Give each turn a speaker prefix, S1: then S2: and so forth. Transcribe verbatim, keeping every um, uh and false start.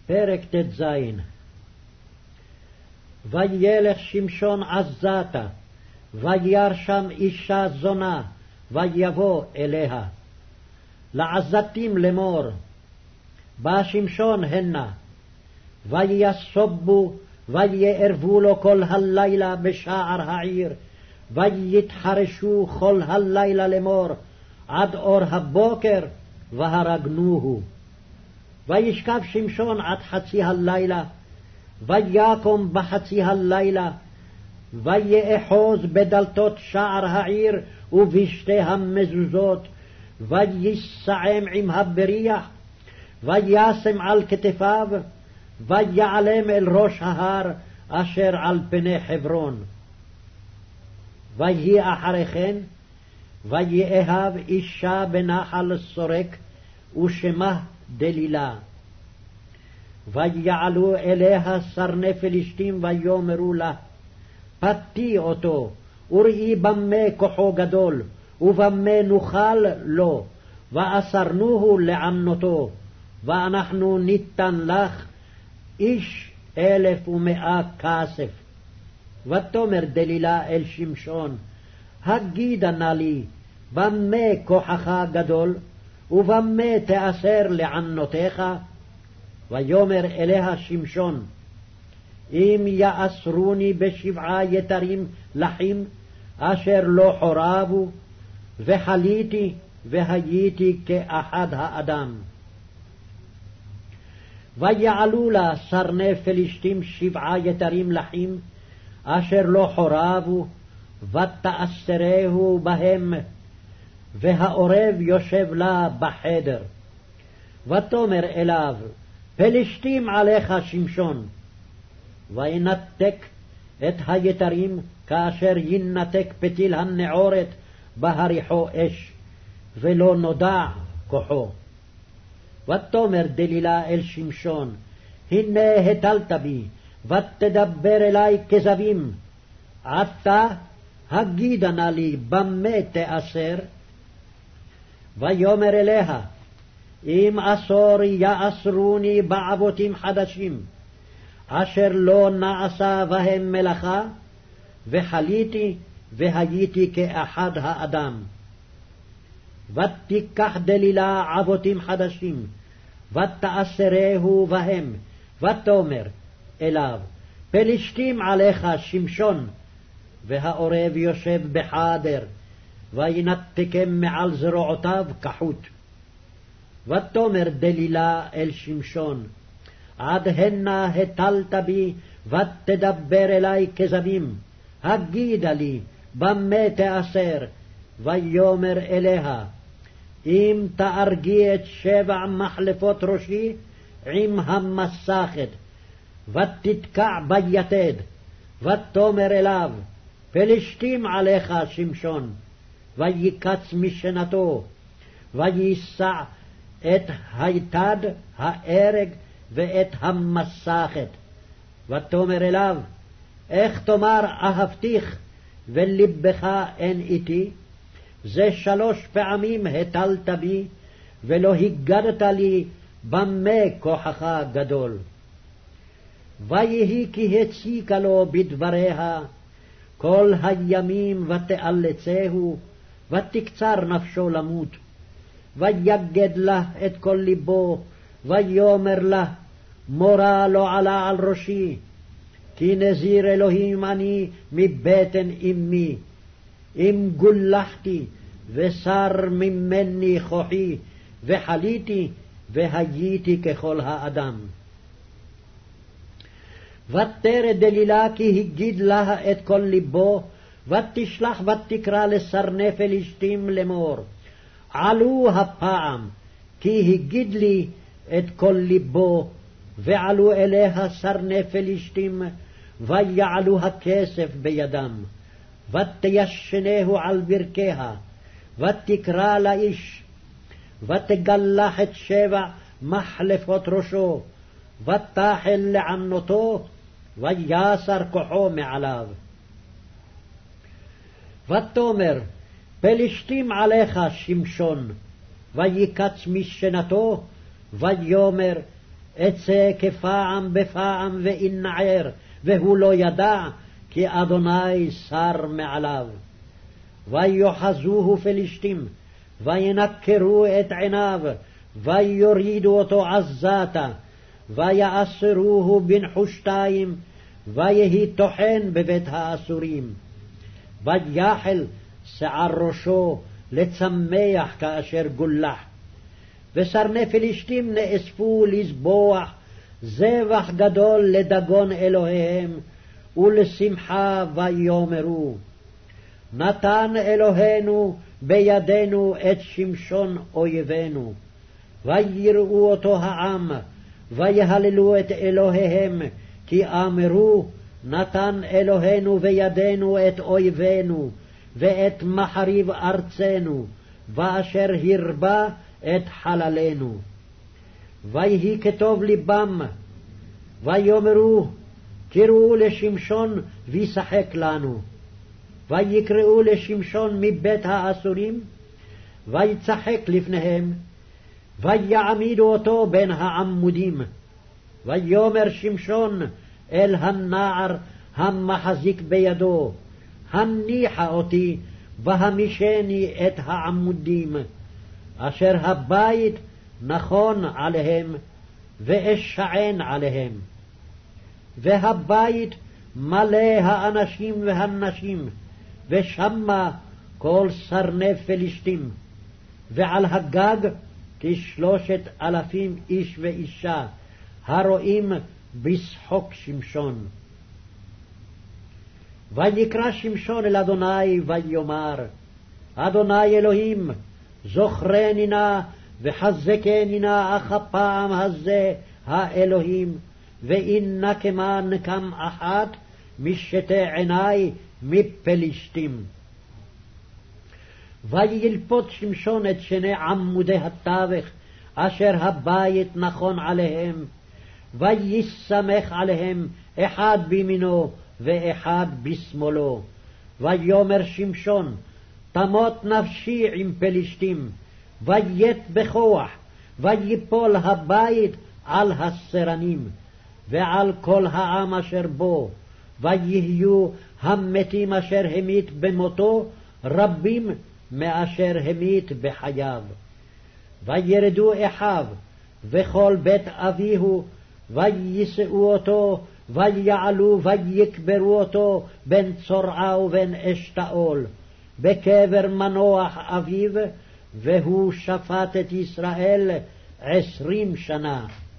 S1: פרק ט"ז. וילך שמשון עזתה, וירא שם אישה זונה, ויבוא אליה. לעזתים לאמור, בא שמשון הנה, ויסובו, ויערבו לו כל הלילה בשער העיר, ויתחרשו כל הלילה לאמור, עד אור הבוקר, והרגנוהו. וישכב שמשון עד חצי הלילה, ויקום בחצי הלילה, ויאחוז בדלתות שער העיר ובשתי המזוזות, ויסעם עם הבריח, וישם על כתפיו, ויעלם אל ראש ההר אשר על פני חברון. ויהי אחרי כן, ויאהב אישה בנחל סורק, ושמה דלילה. ויעלו אליה שרני פלישתים, ויאמרו לה, פתי אותו, וראי במה כוחו גדול, ובמה נוכל לו, ואסרנוהו לענותו, ואנחנו ניתן לך איש אלף ומאה כסף. ותאמר דלילה אל שמשון, הגידה נא לי, במה כוחך גדול, ובמה תאסר לענותיך? ויאמר אליה שמשון, אם יאסרוני בשבעה יתרים לחים, אשר לא חורבו, וחליתי והייתי כאחד האדם. ויעלו לה שרני פלישתים שבעה יתרים לחים, אשר לא חורבו, ותאסרהו בהם, והעורב יושב לה בחדר. ותאמר אליו, פלישתים עליך שמשון. וינתק את היתרים, כאשר ינתק פתיל הנעורת בהריחו אש, ולא נודע כוחו. ותאמר דלילה אל שמשון, הנה הטלת בי, ותדבר אלי כזבים. עתה הגידה נא לי, במה תאסר? ויאמר אליה, אם עשור יאסרוני בעבותים חדשים, אשר לא נעשה בהם מלאכה, וחליתי והייתי כאחד האדם. ותיקח דלילה עבותים חדשים, ותאסרהו בהם, ותאמר אליו, פלישתים עליך שמשון. והעורב יושב בחדר, וינתקם מעל זרועותיו כחוט. ותאמר דלילה אל שמשון, עד הנה הטלת בי, ותדבר אלי כזבים. הגידה לי, במה תאסר? ויאמר אליה, אם תארגי את שבע מחלפות ראשי עם המסכת, ותתקע ביתד. ותאמר אליו, פלישתים עליך שמשון. ויקץ משנתו, ויישא את היתד, הארג, ואת המסכת. ותאמר אליו, איך תאמר אהבתיך, ולבך אין איתי? זה שלוש פעמים הטלת בי, ולא הגדת לי, במה כוחך גדול. ויהי כי הציקה לו בדבריה כל הימים, ותאלצהו, ותקצר נפשו למות. ויגד לה את כל ליבו, ויאמר לה, מורה לא עלה על ראשי, כי נזיר אלוהים אני מבטן אמי. אם גולחתי, ושר ממני כוחי, וחליתי, והייתי ככל האדם. ותרד דלילה, כי הגיד לה את כל ליבו, ותשלח ותקרא לשרני פלישתים לאמור, עלו הפעם, כי הגיד לי את כל ליבו. ועלו אליה שרני פלישתים, ויעלו הכסף בידם. ותישנהו על ברכיה, ותקרא לאיש, ותגלח את שבע מחלפות ראשו, ותחל לענותו, ויסר כוחו מעליו. ותאמר, פלישתים עליך שמשון. ויקץ משנתו, ויאמר, אצא כפעם בפעם ואנער, והוא לא ידע, כי אדוני שר מעליו. ויוחזוהו פלישתים, וינקרו את עיניו, ויורידו אותו עזתה, ויאסרוהו בנחושתיים, ויהי טוחן בבית האסורים. ויחל שיער ראשו לצמח כאשר גולח. ושרני פלישתים נאספו לזבוח זבח גדול לדגון אלוהיהם, ולשמחה ויאמרו, נתן אלוהינו בידינו את שמשון אויבינו. ויראו אותו העם, ויהללו את אלוהיהם, כי אמרו, נתן אלוהינו בידינו את אויבינו, ואת מחריב ארצנו, ואשר הרבה את חללנו. ויהי כטוב ליבם, ויאמרו, קראו לשמשון וישחק לנו. ויקראו לשמשון מבית האסורים, ויצחק לפניהם, ויעמידו אותו בין העמודים. ויאמר שמשון אל הנער המחזיק בידו, הניחה אותי והמישני את העמודים, אשר הבית נכון עליהם, ואשען עליהם. והבית מלא האנשים והנשים, ושמה כל סרני פלישתים, ועל הגג כשלושת אלפים איש ואישה, הרואים בשחוק שמשון. ויקרא שמשון אל אדוני ויאמר, אדוני אלוהים, זוכרני נא וחזקני נא אך הפעם הזה האלוהים, ואם נקמה נקם אחת משתי עיני מפלישתים. וילפות שמשון את שני עמודי התווך אשר הבית נכון עליהם, ויסמך עליהם אחד בימינו ואחד בשמאלו. ויאמר שמשון, תמות נפשי עם פלישתים, ויית בכוח, ויפול הבית על הסרנים ועל כל העם אשר בו, ויהיו המתים אשר המית במותו רבים מאשר המית בחייו. וירדו אחיו וכל בית אביהו, ויישאו אותו, ויעלו ויקברו אותו בין צורעה ובין אשתאול, בקבר מנוח אביו, והוא שפט את ישראל עשרים שנה.